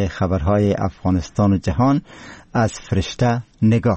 خبرهای افغانستان و جهان از فرشته نگاه.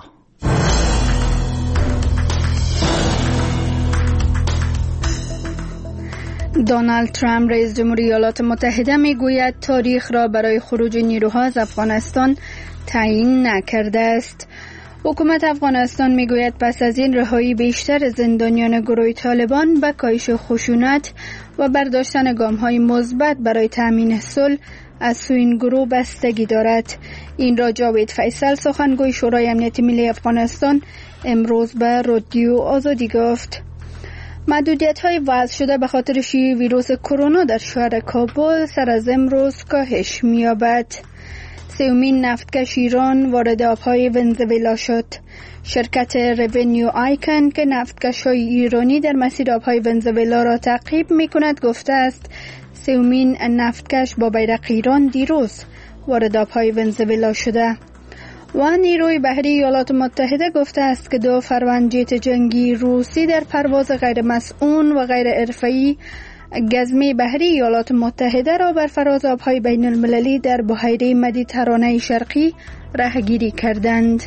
دونالد ترامپ رئیس جمهوری ایالات متحده میگوید تاریخ را برای خروج نیروها از افغانستان تعیین نکرده است. حکومت افغانستان میگوید پس از این رهایی بیشتر زندانیان گروه طالبان به کاهش خشونت و برداشتن گام‌های مثبت برای تامین صلح از سوی این گروه بستگی دارد. این را جاوید فیصل سخنگوی شورای امنیت ملی افغانستان امروز به رادیو آزادی گفت. محدودیت‌های وضع شده به خاطر شیوع ویروس کرونا در شهر کابل سر از امروز کاهش می‌یابد. سومین نفتکش ایران وارد آب‌های ونزوئلا شد. شرکت رونیو آیکن که نفتکش‌های ایرانی در مسیر آب‌های ونزوئلا را تعقیب می‌کند گفته است سومین نفتکش با بیرق ایران دیروز وارد آب‌های ونزوئلا شده. و نیروی بحری ایالات متحده گفته است که 2 فروند جنگی روسی در پرواز غیر مسئول و غیر حرفه‌ای گزمه بحری ایالات متحده را بر فراز آب‌های بین المللی در بحیره مدیترانه شرقی راهگیری کردند.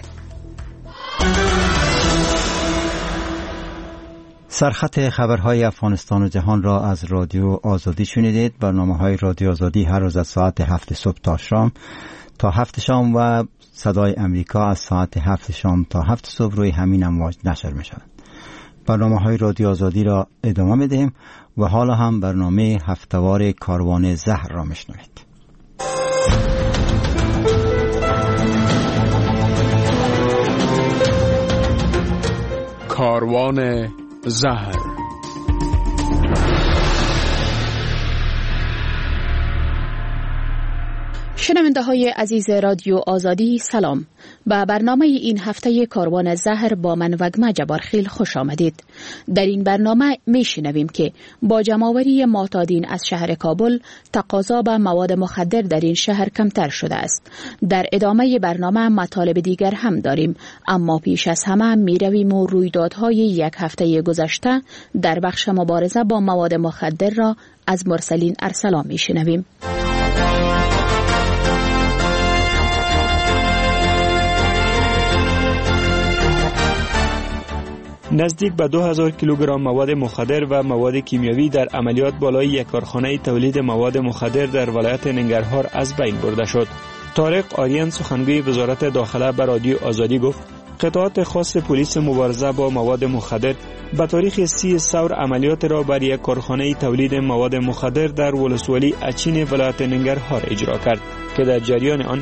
سرخط خبرهای افغانستان و جهان را از رادیو آزادی شنیدید. برنامه‌های رادیو آزادی هر روز از ساعت 7 صبح تا 7 شام و صدای امریکا از ساعت 7 شام تا 7 صبح روی همین امواج نشر می شود. برنامه‌های رادیو آزادی را ادامه می‌دهیم و حالا هم برنامه هفته‌وار کاروان زهر را میشنوید. کاروان زهر. شنونده های عزیز رادیو آزادی سلام. به برنامه این هفته کاروان زهر با من وگمه جبارخیل خوش آمدید. در این برنامه می شنویم که با جمع‌آوری معتادین از شهر کابل تقاضا به مواد مخدر در این شهر کمتر شده است. در ادامه برنامه مطالب دیگر هم داریم، اما پیش از همه می رویم و رویدادهای یک هفته گذشته در بخش مبارزه با مواد مخدر را از مرسلین ارسلان می شنویم. نزدیک به 2000 کیلوگرم مواد مخدر و مواد کیمیاوی در عملیات بالای یک کارخانه تولید مواد مخدر در ولایت ننگرهار از بین برده شد. طارق آریان سخنگوی وزارت داخله به رادیو آزادی گفت قطعات خاص پلیس مبارزه با مواد مخدر به تاریخ 30 ثور عملیات را بر یک کارخانه تولید مواد مخدر در ولسوالی اچین ولایت ننگرهار اجرا کرد که در جریان آن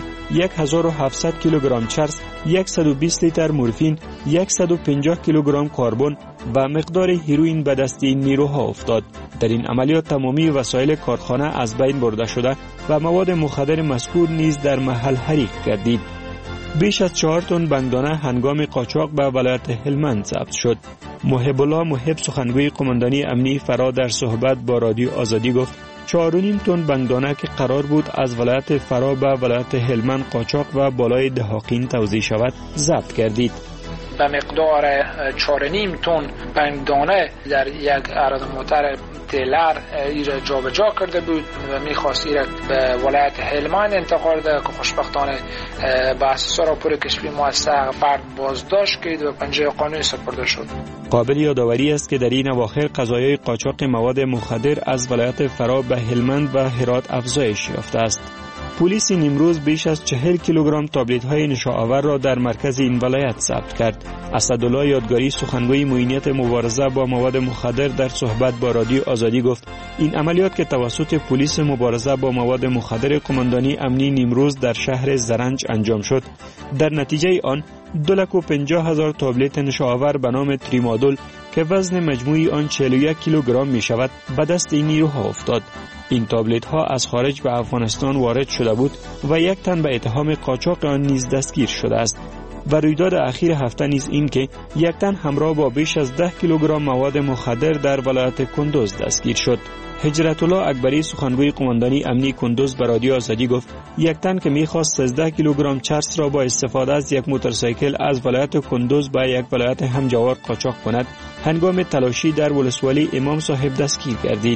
1700 کیلوگرم چرس، 120 لیتر مورفین، 150 کیلوگرم کربن و مقدار هیروئین به دست این نیروها افتاد. در این عملیات تمامی وسایل کارخانه از بین برده شده و مواد مخدر مذکور نیز در محل حریق گردید. بیش از 4 تن بنگدانه هنگام قاچاق به ولایت هلمند ضبط شد. محب الله محب سخنگوی قماندانی امنی فرا در صحبت با رادیو آزادی گفت 4.5 تن بنگدانه که قرار بود از ولایت فرا به ولایت هلمند قاچاق و بالای دهاقین توزیع شود ضبط گردید. به مقدار 4.5 تن بنگدانه در یک عرض تیلر ایره جابجا کرده بود و می‌خواست ایره به ولایت هلمند انتقال ده که خوشبختانه به اساس راپور کشفی موثق فرد بازداشت کرد و پنجه قانونی سپرده شد. قابل یادآوری است که در این اواخر قضایای قاچاق مواد مخدر از ولایت فرا به هلمند و هرات افزایش یافته است. پلیس نیمروز بیش از 40 کیلوگرم تابلت‌های نشاآور را در مرکز این ولایت ضبط کرد. اسدالله یادگاری سخنگوی معینیت مبارزه با مواد مخدر در صحبت با رادیو آزادی گفت این عملیات که توسط پلیس مبارزه با مواد مخدر قماندانی امنی نیمروز در شهر زرنج انجام شد، در نتیجه آن 250,000 تابلت نشاآور به نام تریمادول که وزن مجموعی آن 41 کیلوگرم می شود به دست این نیروها افتاد. این تابلت ها از خارج به افغانستان وارد شده بود و 1 تن به اتهام قاچاق آن نیز دستگیر شده است. و رویداد اخیر هفته نیز این که 1 تن همراه با بیش از 10 کیلوگرم مواد مخدر در ولایت کندوز دستگیر شد. هجرت الله اکبری سخنگوی قماندانی امنی کندوز به رادیو آزادی گفت 1 تن که می‌خواست 13 کیلوگرم چرس را با استفاده از یک موتورسایکل از ولایت کندوز به یک ولایت همجوار قاچاق کند، هنگام تلاشی در ولسوالی امام صاحب دستگیر گردید.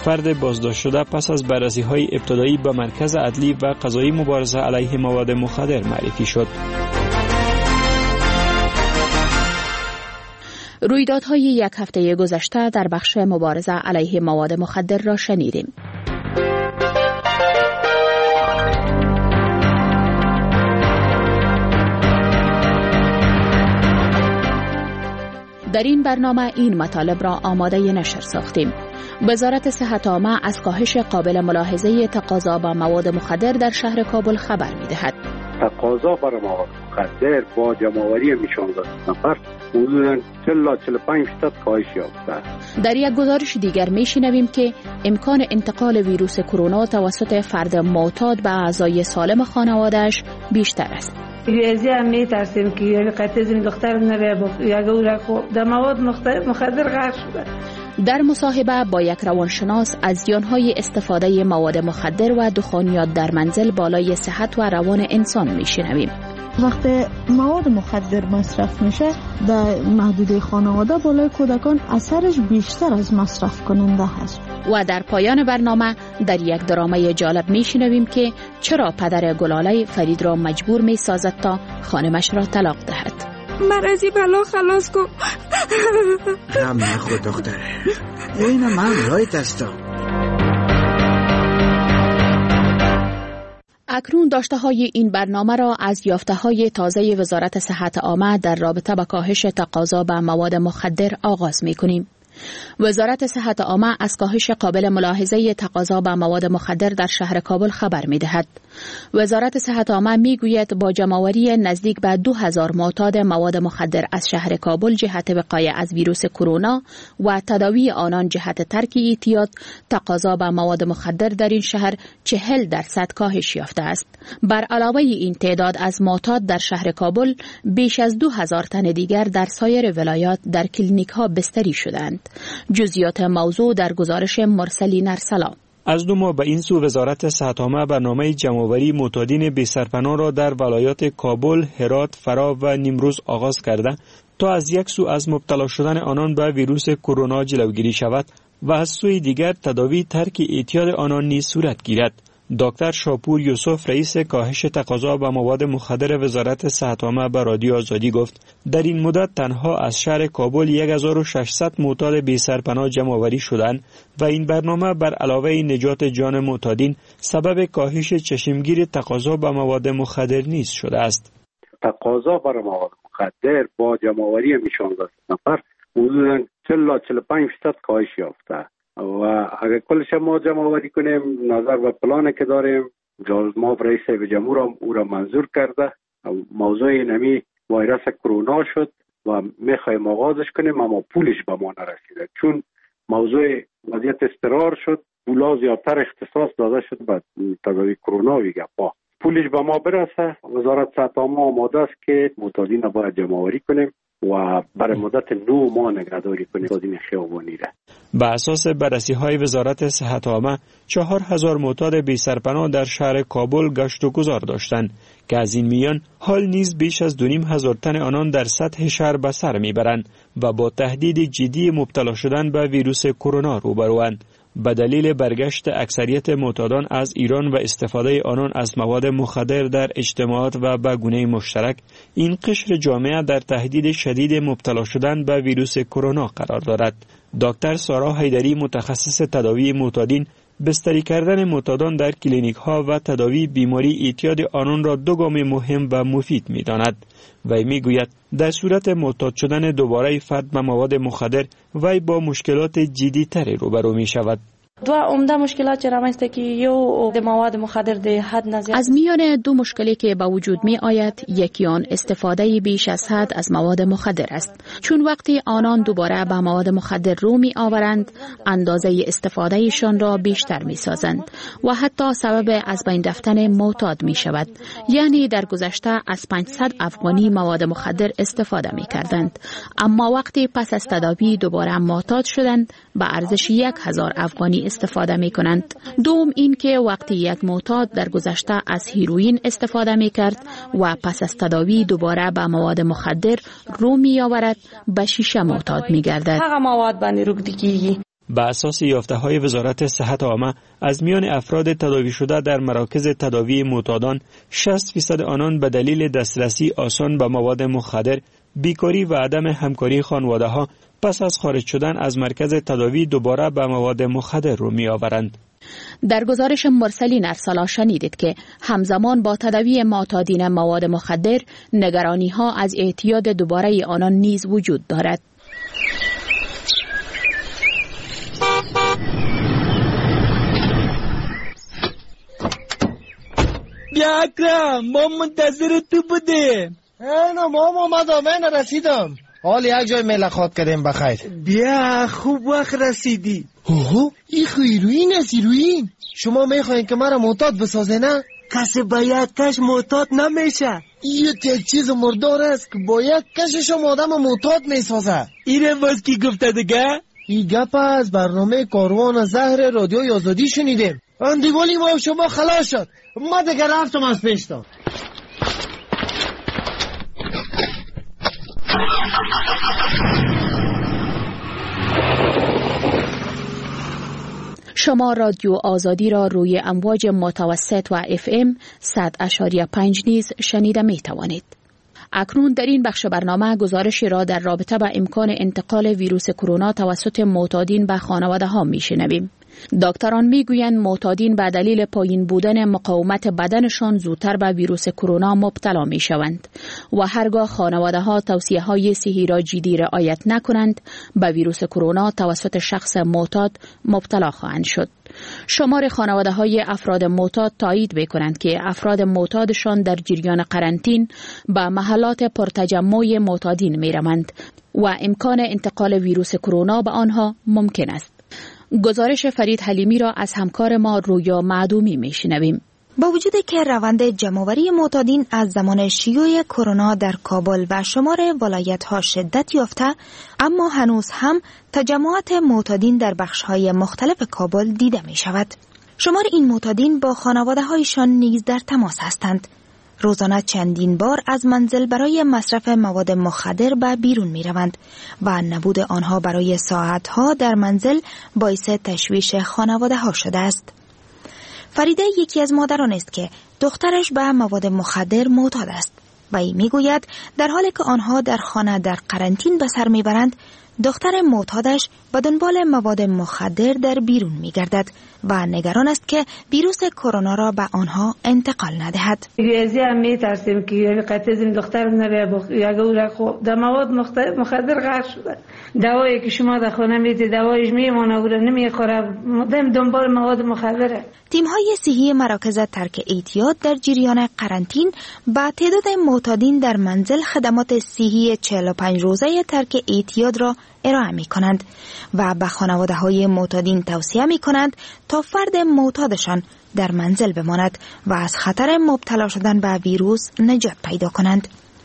فرد بازداشت شده پس از بررسی‌های ابتدایی به مرکز عدلی و قضایی مبارزه علیه مواد مخدر معرفی شد. رویدادهای یک هفته گذشته در بخش مبارزه علیه مواد مخدر را شنیدیم. در این برنامه این مطالب را آماده نشر ساختیم. وزارت صحت عامه از کاهش قابل ملاحظه تقاضا به مواد مخدر در شهر کابل خبر می‌دهد. تقاضا برای مواد مخدر با جمع‌آوری 16 نفر حدوداً 45% کاهش یافته. در یک گزارش دیگر می‌شنویم که امکان انتقال ویروس کرونا توسط فرد معتاد به اعضای سالم خانواده‌اش بیشتر است. از این می‌ترسیم که قطعاً این دختر نره یک اورکو در مواد مخدر غرق شده. در مصاحبه با یک روانشناس از زیان‌های استفاده مواد مخدر و دخانیات در منزل بالای صحت و روان انسان می‌شنویم. وقتی مواد مخدر مصرف میشه در محدوده خانواده بالای کودکان اثرش بیشتر از مصرف کننده هست. و در پایان برنامه در یک درامه جالب میشنویم که چرا پدر گلاله فرید را مجبور میسازد تا خانمش را طلاق دهد. من از این بلا خلاص کن. غم نخور دختره، اینم من رایت هستم. اکنون داشته های این برنامه را از یافته های تازه وزارت صحت عامه در رابطه با کاهش تقاضا به مواد مخدر آغاز می کنیم. وزارت صحت عامه از کاهش قابل ملاحظه تقاضا به مواد مخدر در شهر کابل خبر می دهد. وزارت صحت عامه می گوید با جمع‌آوری نزدیک به 2000 معتاد مواد مخدر از شهر کابل جهت وقایه از ویروس کرونا و تداوی آنان جهت ترک اعتیاد، تقاضا به مواد مخدر در این شهر 40% کاهش یافته است. بر علاوه این تعداد از معتاد در شهر کابل، بیش از 2000 تن دیگر در سایر ولایات در کلینیک ها بستری شدند. جزئیات موضوع در گزارش مرسلی نرسلام. از 2 ماه به این سو وزارت صحت عامه برنامه جمع‌آوری معتادین بی سرپناه را در ولایات کابل، هرات، فرا و نیمروز آغاز کرده تا از یک سو از مبتلا شدن آنان به ویروس کرونا جلوگیری شود و از سوی دیگر تداوی ترک اعتیاد آنان نیز صورت گیرد. دکتر شاپور یوسف رئیس کاهش تقاضا به مواد مخدر وزارت صحت عامه به رادیو آزادی گفت در این مدت تنها از شهر کابل 1600 معتاد بی سرپناه جمع آوری شدند و این برنامه بر علاوه نجات جان معتادین سبب کاهش چشمگیر تقاضا به مواد مخدر نیز شده است. تقاضا برای مواد مخدر با جمع آوری 16 نفر حدوداً 45% کاهش یافته. و اگر کلش ما جمع آوری کنیم نظر به پلانی که داریم جمهور رئیس جمهور او را منظور کرده. موضوع نمی ویروس کرونا شد و میخوایم آغازش کنیم اما پولش به ما نرسیده چون موضوع وضعیت اضطرار شد. پولا زیادتر اختصاص داده شد به تداوی کرونا و گپا. پولش به ما برسه وزارت صحت عامه آماده است که معتادین باید جمع آوری کنیم و برای مدت 9 ماه نگهداری کنیم معتادین خیابانی را. بر اساس بررسی‌های وزارت صحت عامه 4000 معتاد بی سرپناه در شهر کابل گشت و گذار داشتند که از این میان حال نیز بیش از 2500 تن آنان در سطح شهر به سر میبرند و با تهدید جدی مبتلا شدن به ویروس کرونا روبروند. به دلیل برگشت اکثریت معتادان از ایران و استفاده آنان از مواد مخدر در اجتماعات و به گونه مشترک، این قشر جامعه در تهدید شدید مبتلا شدن به ویروس کرونا قرار دارد. دکتر سارا حیدری متخصص تداوی معتادین بستری کردن معتادان در کلینیک ها و تداوی بیماری اعتیاد آنان را 2 گام مهم و مفید می داند. وی می گوید در صورت معتاد شدن دوباره فرد به مواد مخدر وی با مشکلات جدی تری روبرو می شود. دو عمده مشکلات رامنسته که یو د مواد مخدر د حد نزد از میان 2 مشکلی که به وجود می آید یکی آن استفاده بیش از حد از مواد مخدر است، چون وقتی آنان دوباره به مواد مخدر رو می آورند اندازه استفادهشان را بیشتر می سازند و حتی سبب از بین رفتن معتاد می شود. یعنی در گذشته از 500 افغانی مواد مخدر استفاده می کردند، اما وقتی پس از تداوی دوباره معتاد شدند به ارزش 1000 افغانی استفاده می کنند. دوم این که وقتی یک معتاد در گذشته از هیروئین استفاده می کرد و پس از تداوی دوباره به مواد مخدر رو می آورد به شیشه معتاد می گردد. هغه مواد باندې روږدي کیږي. به اساس یافته‌های وزارت صحت عامه از میان افراد تداوی شده در مراکز تداوی معتادان 60% آنان به دلیل دسترسی آسان به مواد مخدر، بیکاری و عدم همکاری خانواده‌ها پس از خارج شدن از مرکز تداوی دوباره به مواد مخدر رو می‌آورند. در گزارش مرسلین ارسالا شنیدید که همزمان با تداوی معتادین مواد مخدر نگرانی‌ها از اعتیاد دوباره آنان نیز وجود دارد. بیا اکرم، ما منتظر تو بودیم. اینا ماما من رسیدم. حال یک جای ملاقات کردیم بخیر. بیا خوب وقت رسیدی. اوه این هیروئین است هیروئین. شما میخواین که مرا معتاد بسازه نه؟ کسی با یک کش معتاد نمیشه. این یک چیز مردار است که با یک کشش آدم معتاد میسازه. اینه باز کی گفته دیگه؟ این گپ از برنامه کاروان زهر رادیو آزادی شنیدیم. اندیوالی ما شما خلاص شد. ما دیگه رفتم از پیشتا. شما رادیو آزادی را روی امواج متوسط و FM 100.5 نیز شنیده می توانید. اکنون در این بخش برنامه گزارشی را در رابطه با امکان انتقال ویروس کرونا توسط معتادین به خانواده ها می شنویم. دکتران می گویند معتادین به دلیل پایین بودن مقاومت بدنشان زودتر به ویروس کرونا مبتلا می شوند و هرگاه خانواده ها توصیه های صحی را جدی رعایت نکنند به ویروس کرونا توسط شخص معتاد مبتلا خواهند شد. شمار خانواده های افراد معتاد تایید می‌کنند که افراد معتادشان در جریان قرنطین به محلات پرتجمع معتادین می‌روند و امکان انتقال ویروس کرونا به آنها ممکن است. گزارش فرید حلیمی را از همکار ما رویا معدومی میشنویم. با وجود که روند جمع‌آوری معتادین از زمان شیوع کرونا در کابل و شمار ولایت‌ها شدت یافته، اما هنوز هم تجمعات معتادین در بخش‌های مختلف کابل دیده می‌شود. شمار این معتادین با خانواده‌هایشان نیز در تماس هستند. روزانه چندین بار از منزل برای مصرف مواد مخدر به بیرون می‌روند و نبود آنها برای ساعت‌ها در منزل باعث تشویش خانواده‌ها شده است. فریده یکی از مادران است که دخترش به مواد مخدر معتاد است و این میگوید در حالی که آنها در خانه در قرنطین به سر میبرند، دختر معتادش به دنبال مواد مخدر در بیرون میگردد و نگران است که ویروس کرونا را به آنها انتقال ندهد. از این میترسیم که قطعا این دختر نبیه در مواد مخدر غرق شده. دوایی که شما در خانه میدید دوایش میمونه و نمیخوره، دنبال مواد مخدره. تیم‌های صحی مراکز ترک اعتیاد در جریان قرنطین با تعداد معتادین در منزل خدمات صحی 45 روزه ترک اعتیاد را ارائه می‌کنند و به خانواده‌های معتادین توصیه می‌کنند تا فرد معتادشان در منزل بماند و از خطر مبتلا شدن به ویروس نجات پیدا کنند.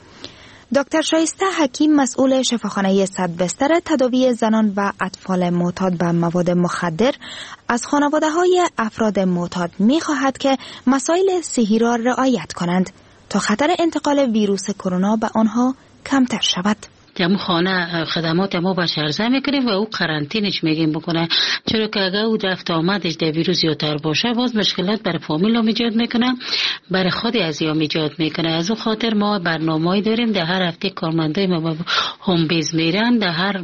دکتر شایسته حکیم مسئول شفاخانه 100 بستر تداوی زنان و اطفال معتاد به مواد مخدر از خانواده‌های افراد معتاد می‌خواهد که مسائل صحی را رعایت کنند تا خطر انتقال ویروس کرونا به آنها کمتر شود. همون خانه خدمات ما باش عرضه میکنیم و او قرنطینش میگیم بکنه، چرا که اگر او رفت آمدش در ویروس زیادتر باشه باز مشکلات برای فامیل هم ایجاد میکنه، برای خود ازیام ایجاد میکنه. از اون خاطر ما برنامه‌ای داریم، در هر هفته کارمندای ما هم بیز میرن، در هر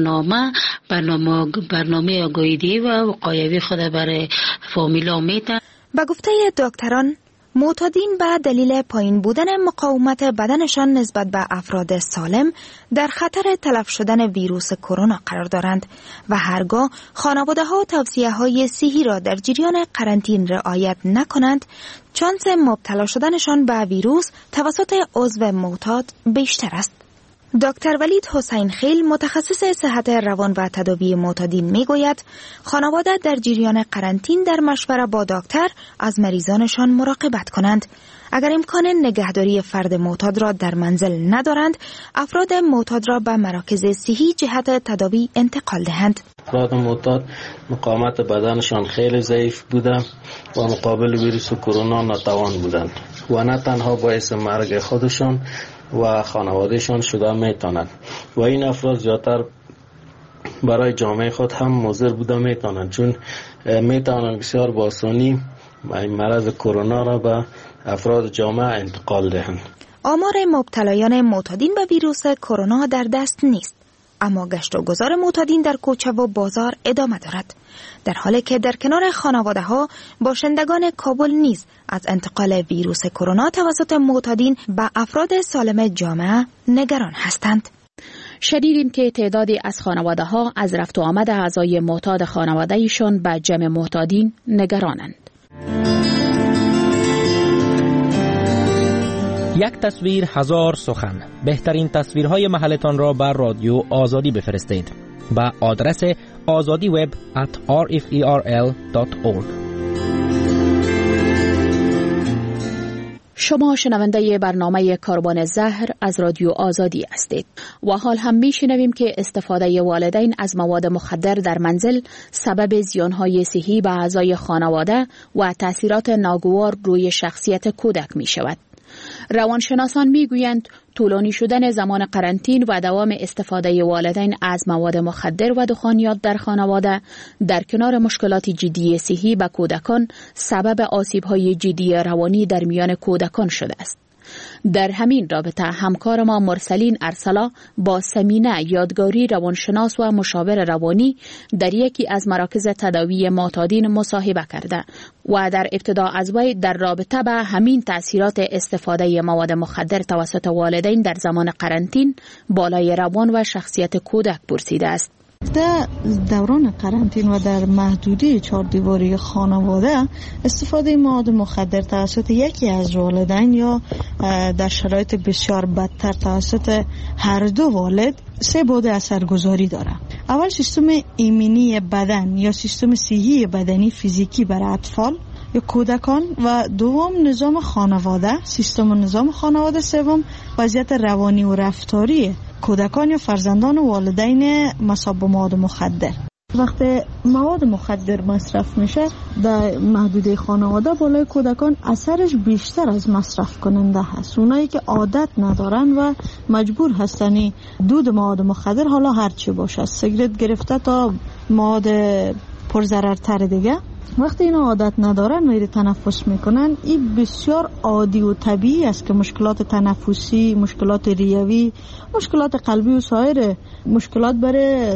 برنامه آگاهی و وقایوی خود برای فامیل هم میتن. با گفته دکتران، معتادین به دلیل پایین بودن مقاومت بدنشان نسبت به افراد سالم در خطر تلف شدن ویروس کرونا قرار دارند و هرگاه خانواده‌ها توصیه‌های صحی را در جریان قرنطین رعایت نکنند، شانس مبتلا شدنشان به ویروس توسط عضو معتاد بیشتر است. دکتر ولید حسین خیل متخصص صحت روان و تداوی معتادین میگوید خانواده در جریان قرنطین در مشوره با دکتر از مریضانشان مراقبت کنند. اگر امکان نگهداری فرد معتاد را در منزل ندارند، افراد معتاد را به مراکز صحی جهت تداوی انتقال دهند. افراد معتاد مقاومت بدنشان خیلی ضعیف بوده و مقابل ویروس کرونا ناتوان بودند و نه تنها باعث مرگ خودشان و خانوادهشان شده میتونند و این افراد زیادتر برای جامعه خود هم مضر بوده میتونن، چون میتونن بسیار با آسانی مرض کرونا را به افراد جامعه انتقال دهند. آمار مبتلایان معتادین به ویروس کرونا در دست نیست، اما گشت و گذار معتادین در کوچه و بازار ادامه دارد، در حالی که در کنار خانواده‌ها باشندگان کابل نیز از انتقال ویروس کرونا توسط معتادین به افراد سالم جامعه نگران هستند. شنیدیم که تعدادی از خانواده‌ها از رفت و آمد اعضای معتاد خانواده‌ایشان به جمع معتادین نگرانند. یک تصویر هزار سخن. بهترین تصویرهای محلتان را بر رادیو آزادی بفرستید به آدرس azadiweb@rferl.org. شما شنونده برنامه کاروان زهر از رادیو آزادی هستید و حال هم میشنویم که استفاده والدین از مواد مخدر در منزل سبب زیانهای صحی به اعضای خانواده و تأثیرات ناگوار روی شخصیت کودک می شود. روانشناسان میگویند طولانی شدن زمان قرنطین و دوام استفاده والدین از مواد مخدر و دخانیات در خانواده در کنار مشکلات جدی صحی به کودکان سبب آسیب‌های جدی روانی در میان کودکان شده است. در همین رابطه همکار ما مرسلین ارسلا با سمینه یادگاری روانشناس و مشاور روانی در یکی از مراکز تداوی معتادین مصاحبه کرده و در ابتدا از وی در رابطه به همین تأثیرات استفاده مواد مخدر توسط والدین در زمان قرنطین بالای روان و شخصیت کودک پرسیده است. در دوران قرنطین و در محدوده 4 دیواری خانواده استفاده مواد مخدر توسط یکی از والدین یا در شرایط بسیار بدتر توسط هر دو والد 3 بعد اثرگذاری داره. اول سیستم ایمنی بدن یا سیستم صحی بدنی فیزیکی برای اطفال یا کودکان و دوم نظام خانواده، سیستم و نظام خانواده، سوم وضعیت روانی و رفتاری کودکان یا فرزندان و والدین مصاب به مواد مخدر. وقتی مواد مخدر مصرف میشه در محدوده خانواده بالای کودکان اثرش بیشتر از مصرف کننده هست. اونایی که عادت ندارن و مجبور هستنی دود مواد مخدر، حالا هرچی باشه، سیگرت گرفته تا مواد پرضررتر دیگه، وقتی اینا عادت ندارن و تنفس میکنن، این بسیار عادی و طبیعی است که مشکلات تنفسی، مشکلات ریوی، مشکلات قلبی و سایر مشکلات برای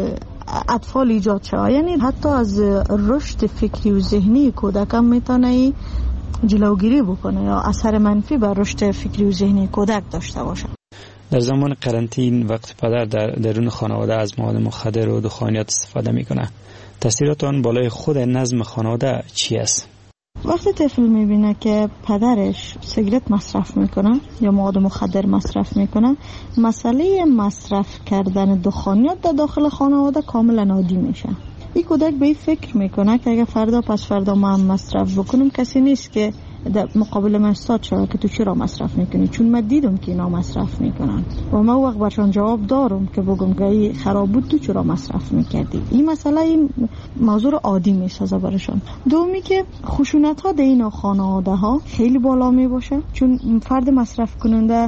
اطفال ایجاد شود. یعنی حتی از رشد فکری و ذهنی کودک میتونه جلوگیری بکنه یا اثر منفی بر رشد فکری و ذهنی کودک داشته باشه. در زمان قرنطین وقت پدر در درون خانواده از مواد مخدر و دخانیات استفاده میکنه، تأثیرات آن بالای خود نظم خانواده چی است؟ وقتی طفل میبینه که پدرش سیگرت مصرف میکنه یا مواد مخدر مصرف میکنه، مسئله مصرف کردن دخانیات در داخل خانواده کاملا عادی میشه. این کودک به این فکر میکنه که اگه فردا پس فردا ما هم مصرف بکنم، کسی نیست که در مقابل من استاد شده که تو چرا مصرف میکنی، چون من دیدم که اینا مصرف میکنن و من وقت برشان جواب دارم که بگم که این خراب بود، تو چرا مصرف میکردی. این مسئله این موضوع عادی میسازه برشان. دومی که خشونت ها در این خانواده ها خیلی بالا میباشه، چون فرد مصرف کننده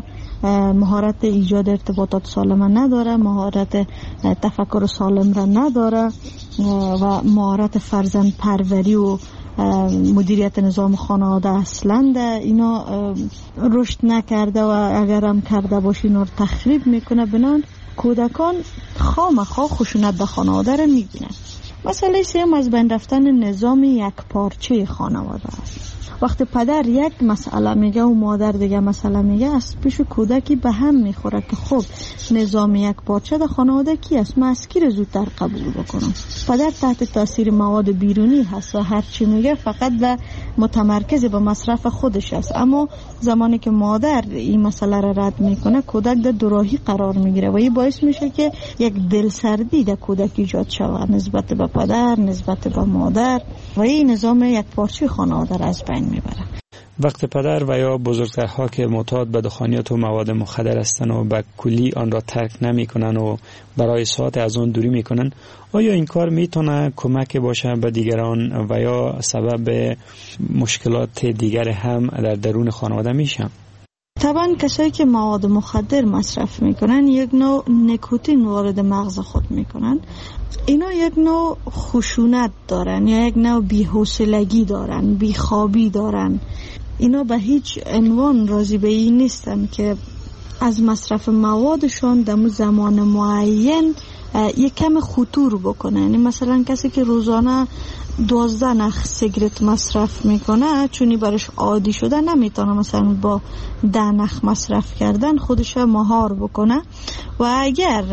مهارت ایجاد ارتباطات سالم نداره، مهارت تفکر سالم را نداره و مهارت فرزند پروری و مدیریت نظام خانواده اصلا اینا رشد نکرده و اگر هم کرده باشه اینا رو تخریب میکنه. بنان کودکان خامخا خشونت به خانواده را میبینن. مسئله سوم از بین رفتن نظام یک پارچه خانواده است. وقتی پدر یک مسئله میگه و مادر دیگه مسئله میگه، از پیش کودکی به هم میخوره که خب نظام یک پارچه در خانواده کی است، من از کی رو زودتر قبول بکنم. پدر تحت تاثیر مواد بیرونی هست و هر چی میگه فقط به متمرکز به مصرف خودش است، اما زمانی که مادر این مسئله را رد میکنه، کودک در دوراهی قرار میگیره و این باعث میشه که یک دلسردی در کودک ایجاد شود نسبت به پدر، نسبت به مادر و این نظام یک پارچه خانواده را از بین میبره. وقت پدر و یا بزرگترها که معتاد به دخانیات و مواد مخدر هستند و به کلی آن را ترک نمی کنند و برای ساعت از آن دوری می کنند، آیا این کار میتونه کمک باشه به دیگران و یا سبب مشکلات دیگر هم در درون خانواده میشه؟ طبعا کسایی که مواد مخدر مصرف میکنن یک نوع نیکوتین وارد مغز خود میکنن. اینا یک نوع خشونت دارن یا یک نوع بی‌حوصلگی دارن، بیخوابی دارن. اینا به هیچ عنوان راضی به این نیستن که از مصرف موادشان در زمان معین یک کم خطور بکنه. یعنی مثلا کسی که روزانه 12 نخ سیگرت مصرف میکنه چونی برش عادی شده نمیتونه مثلا با 10 نخ مصرف کردن خودش مهار بکنه. و اگر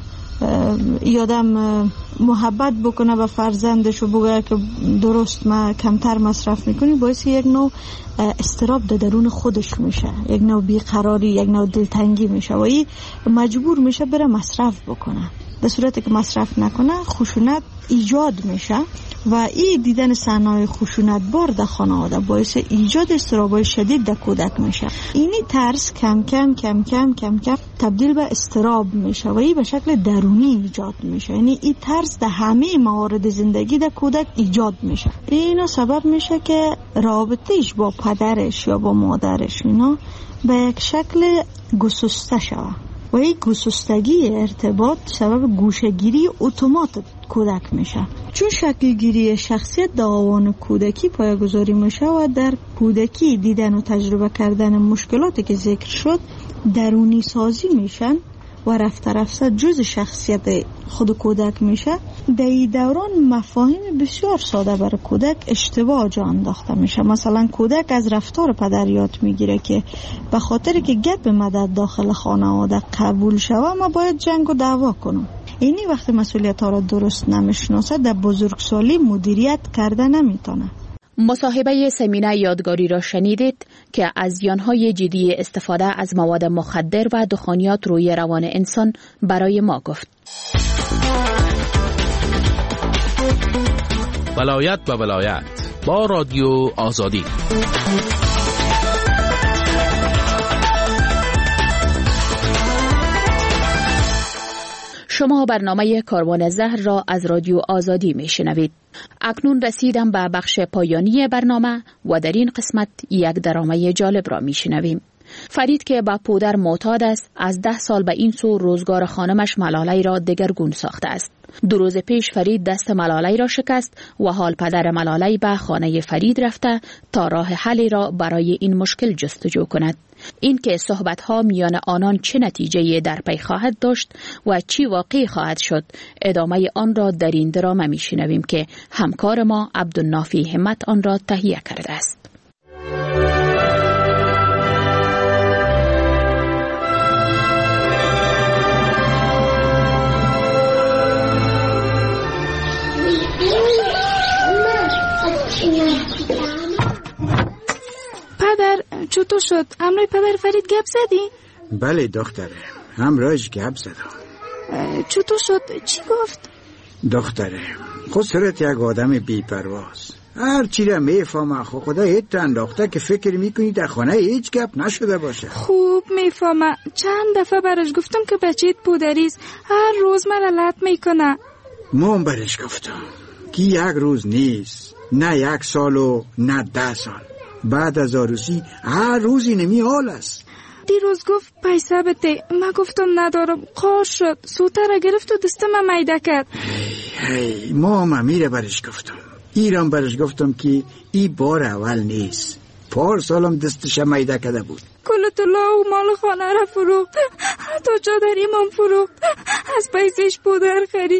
یادم محبت بکنه به فرزندش و بگه که درست ما کمتر مصرف میکنی، باعث یک نوع استراب در درون خودش میشه، یک نوع بیقراری، یک نوع دلتنگی میشه و این مجبور میشه بره مصرف بکنه. در صورتی که مصرف نکنه خشونت ایجاد میشه و این دیدن صحنه‌های خشونت بار در خانواده باعث ایجاد اضطراب‌های شدید در کودک میشه. اینی ترس کم کم کم کم کم کم تبدیل به اضطراب میشه و این به شکل درونی ایجاد میشه. یعنی این ترس در همه موارد زندگی در کودک ایجاد میشه. اینا سبب میشه که رابطهش با پدرش یا با مادرش اینا به یک شکل گسسته شود و این گسستگی ارتباط سبب گوشه‌گیری اتومات کودک میشه. چون شکلگیری شخصیت در آوان کودکی پایه‌گذاری میشه و در کودکی دیدن و تجربه کردن مشکلاتی که ذکر شد درونی سازی میشن و رفته رفته جز شخصیت خود کودک میشه. در این دوران مفاهیم بسیار ساده برای کودک اشتباه جا انداخته میشه. مثلا کودک از رفتار پدر یاد میگیره که به خاطر که گپ مدد داخل خانواده قبول شوه ما باید جنگ و دعوا کنم. اینی وقتی مسئولیت ها را درست نمیشناسه در بزرگسالی مدیریت کرده نمیتونه. مصاحبه سمینه یادگاری را شنیدید که از زیانهای جدی استفاده از مواد مخدر و دخانیات روی روان انسان برای ما گفت. ولایت به ولایت با رادیو آزادی. شما برنامه کاروان زهر را از رادیو آزادی می شنوید. اکنون رسیدم به بخش پایانی برنامه و در این قسمت یک درامه جالب را می شنویم. فرید که با پودر معتاد است از 10 سال به این سو روزگار خانمش ملاله را دگرگون ساخته است. 2 روز پیش فرید دست ملاله را شکست و حال پدر ملاله به خانه فرید رفته تا راه حلی را برای این مشکل جستجو کند. این که صحبت‌ها میان آنان چه نتیجه‌ای در پی خواهد داشت و چی واقع خواهد شد، ادامه آن را در این درامه می‌شنویم که همکار ما عبدالنافی همت آن را تهیه کرده است. پدر چطور شد؟ همراه پدر فرید گپ زدی؟ بله دختره، همراهش گپ زدم. چطور شد؟ چی گفت؟ دختره خود صورت یک آدم بی‌پرواز، هر چی را میفهمه. خدا هیت انداخته که فکر میکنی در خانه هیچ گپ نشده باشه. خوب میفهمه. چند دفعه برش گفتم که بچه‌ت پودریست، هر روز مرا لط میکنه. من برش گفتم که یک روز نیست، نه 1 سال و نه 10 سال. بعد از عروسی هر روزی نمی حال است. دیروز گفت پیسه بده، من گفتم ندارم، قاش شد، سوته را گرفت و دستم میده کرد. هی ماما میره برش گفتم، ایران برش گفتم که ای بار اول نیست، 4 سالم دستش میده کرده بود. کلت الله و مال خانه را فروخت، حتی چادریم هم فروخت، از پیسش پودر خرید.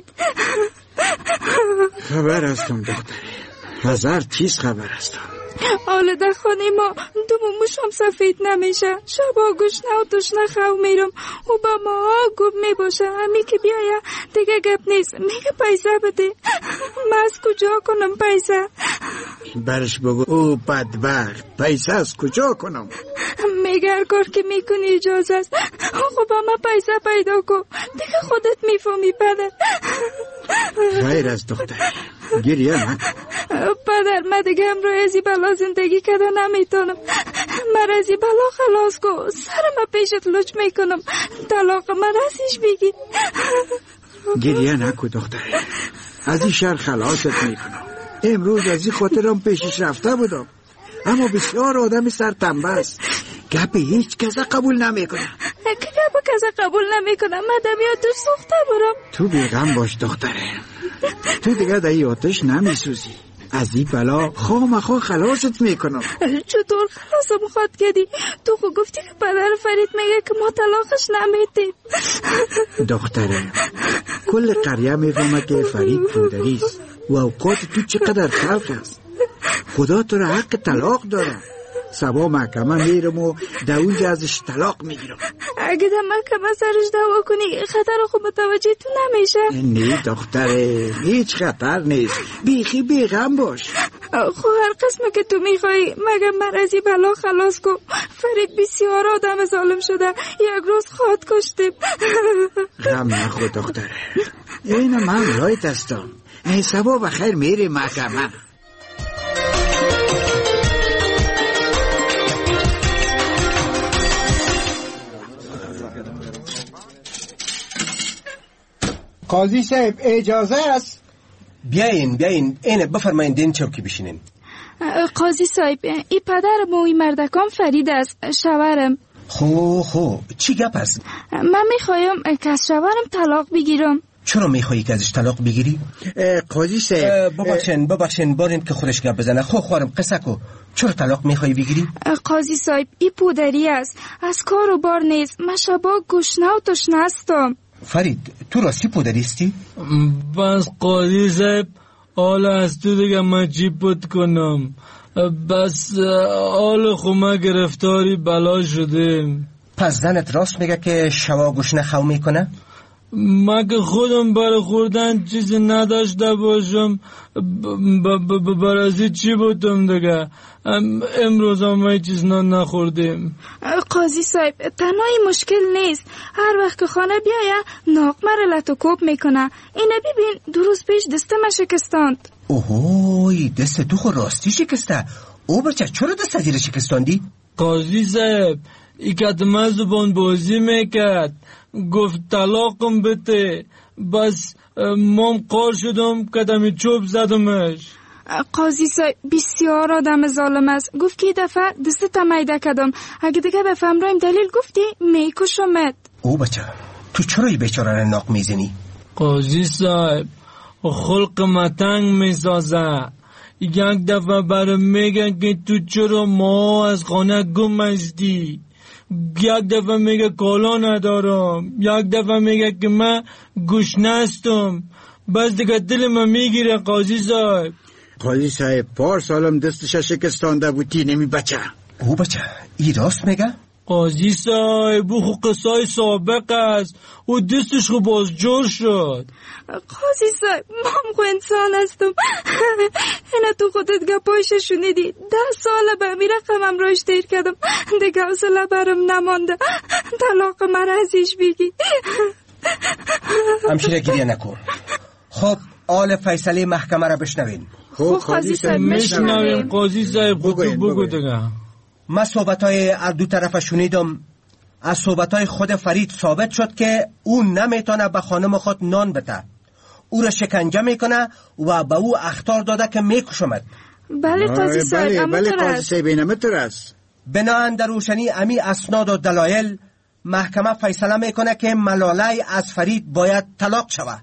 خبر هستم دختری، هزار چیز خبر هستم. حالا در خانه ما موشم سفید نمیشه، شبا گوشنه و تشنه خو میرم و با ما گوب میباشه. همی که بیایه دیگه گپ نیست، میگه پیسه بده. من از کجا کنم پیسه؟ برش بگو او بدبخت پیسه از کجا کنم؟ میگه هر کار که میکنی اجازه است. خب من پیسه پیدا کن، دیگه خودت میفهمی پدر. خیر از دختر، گریه نکن. پدر من دیگه همراه ازی بلا زندگی کده نمیتونم. من ازی بلا خلاص کن، سرم پیشت لچ میکنم، طلاق من ازیش بگی. گریه نکن دختر، از این شر خلاصت میکنم. امروز از این خاطرم پیشش رفته بودم، اما بسیار آدم سرتنبه است. گپ هیچ کس قبول نمیکنه. که گپ کس قبول نمیکنه من دمیاتش سوخته برم. تو بیغم باش دختره، تو دیگه دایی آتش نمیسوزی. از این بلا خواه خلاصت میکنم. چطور خلاصم خواد کردی؟ تو خود گفتی که پدر فرید میگه که ما طلاقش نمیدیم. دختره کل قریه میفهمه که فرید پودریست و اوقات تو چقدر تلخ است. خدا تو را حق طلاق داره. سبا محکمه میرم و در اونجا ازش طلاق میگیرم. اگه در محکمه سرش دعوا کنی خطر خود متوجه تو نمیشه؟ نه دختره هیچ خطر نیست، بیخی بیغم باش. خب هر قسمه که تو میخوایی مگر من از این بلا خلاص کن. فرید بسیار آدم ظالم شده، یک روز خود کشتیم. غم نخور دختره، این من رایت هستم. نه سبا بخیر میری محکمه. قاضی صاحب اجازه است؟ بیاین این بفرمایین دین چوکی بشینین. قاضی صاحب این پدرم و این مردکان فرید است، شوهرم. خو چی گپ است؟ من میخوایم که از شوهرم طلاق بگیرم. چرا میخوایی که ازش طلاق بگیری؟ قاضی صاحب ببخشین بارین که خودش گپ بزنه. خوارم قصه کو. چرا طلاق میخوایی بگیری؟ قاضی صاحب این پودری است، از کار و بار نیست. من شبا گشنه و تشنه هستم. فرید تو راستی پودریستی؟ بس قاضی صاحب حالا از تو دیگه من چی پود کنم؟ بس حال خونه گرفتاری بلا شدیم. پس زنت راست میگه که شوا گشنه خو میکنه؟ مگه خودم برای خوردن چیزی نداشته باشم برازی چی بودم دیگه؟ امروز هم چیز نخوردیم. قاضی صاحب تنهایی مشکل نیست. هر وقت که خانه بیایه ناقمه را لط و کوب میکنه. اینه ببین دو روز پیش دستم شکستاند. اوهوی دست تو خود راستی شکسته؟ او بچه چرا دست زیر شکستاندی؟ قاضی صاحب ای کدمه زبان بازی میکرد، گفت طلاقم بده. بس مام قار شدم کدمی چوب زدمش. قاضی صاحب بسیار آدم ظالم است. گفت که دفعه دست میده کدم، اگه دیگه بفهم رایم دلیل گفتی میکشمت. او بچه تو چرا ای بیچاره را ناق میزنی؟ قاضی صاحب خلق متنگ میسازه. یک دفعه برم میگن که تو چرا ما از خانه گم هستی، یک دفعه میگه کالا ندارم، یک دفعه میگه که من گشنه هستم. بس دیگه دل من میگیره. قاضی صاحب پار سالم دستش شکستانده بودی نمی بچه. او بچه ای راست میگه؟ قاضی صاحب او قصای سابق است، او دستش خو باز جور شد. قاضی صاحب من خو انسان هستم. اینا تو خودت گپایش شنیدی. 10 ساله به امیر رقمم راش دیر کردم، دیگه حوصله برم نمانده. طلاق من ازش بگی. همشیره گریه نکن. خب آل فیصله محکمه را بشنوین. خب قاضی صاحب میشنویم. قاضی صاحب بگو دیگه. من صحبتای هر دو طرف شنیدم. از صحبتای خود فرید ثابت شد که او نمیتونه به خانم خود نان بده، او را شکنجه میکنه و به او اخطار داده که میکشمد. بله قاضی صاحب اینمتر است. بناهن در روشنی امی اسناد و دلایل محکمه فیصله میکنه که ملاله از فرید باید طلاق شود.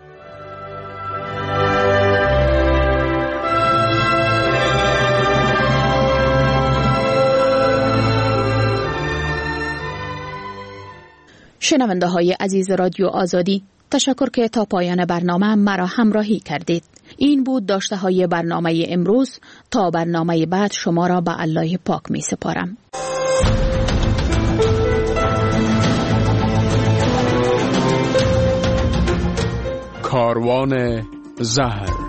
شنونده های عزیز رادیو آزادی، تشکر که تا پایان برنامه مرا همراهی کردید. این بود داشته های برنامه امروز. تا برنامه بعد شما را به الله پاک می سپارم. کاروان زهر.